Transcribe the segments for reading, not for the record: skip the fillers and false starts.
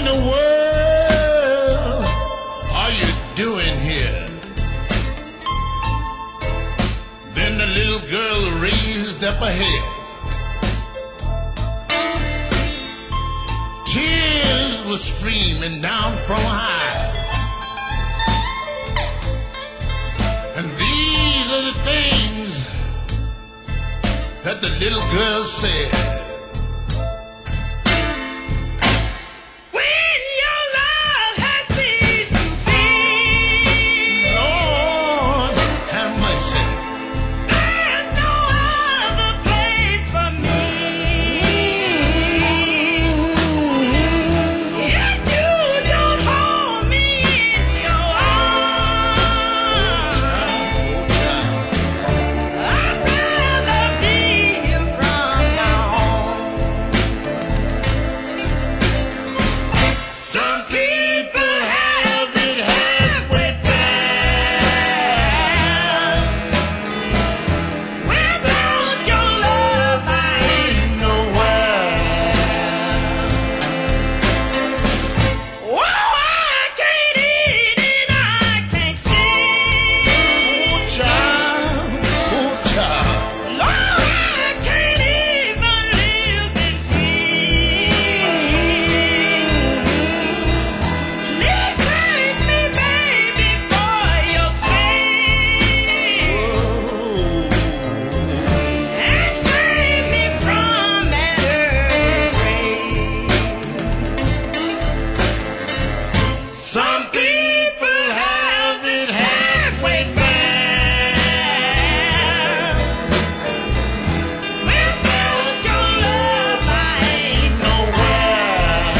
in the world are you doing here? Then the little girl raised up her head. Tears were streaming down from her eyes. And these are the things that the little girl said. Some people have it halfway bad. Without your love, I ain't nowhere.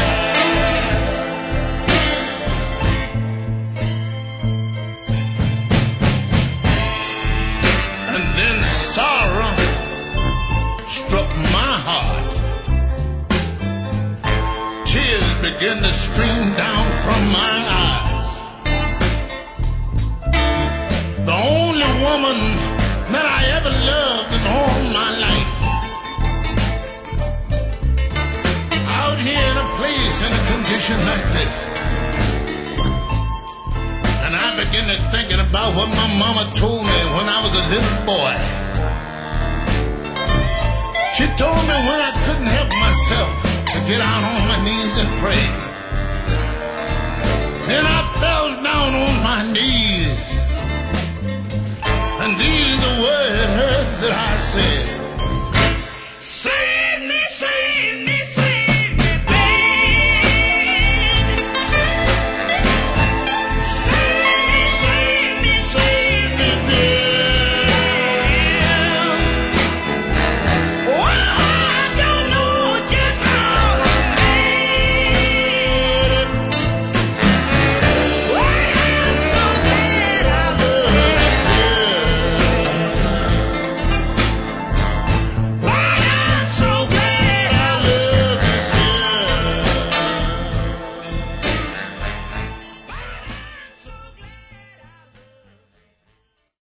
And then sorrow struck my heart. Tears began to stream down from my eyes. The only woman that I ever loved in all my life, out here in a place in a condition like this. And I began to thinking about what my mama told me when I was a little boy. She told me when I couldn't help myself to get out on my knees and pray.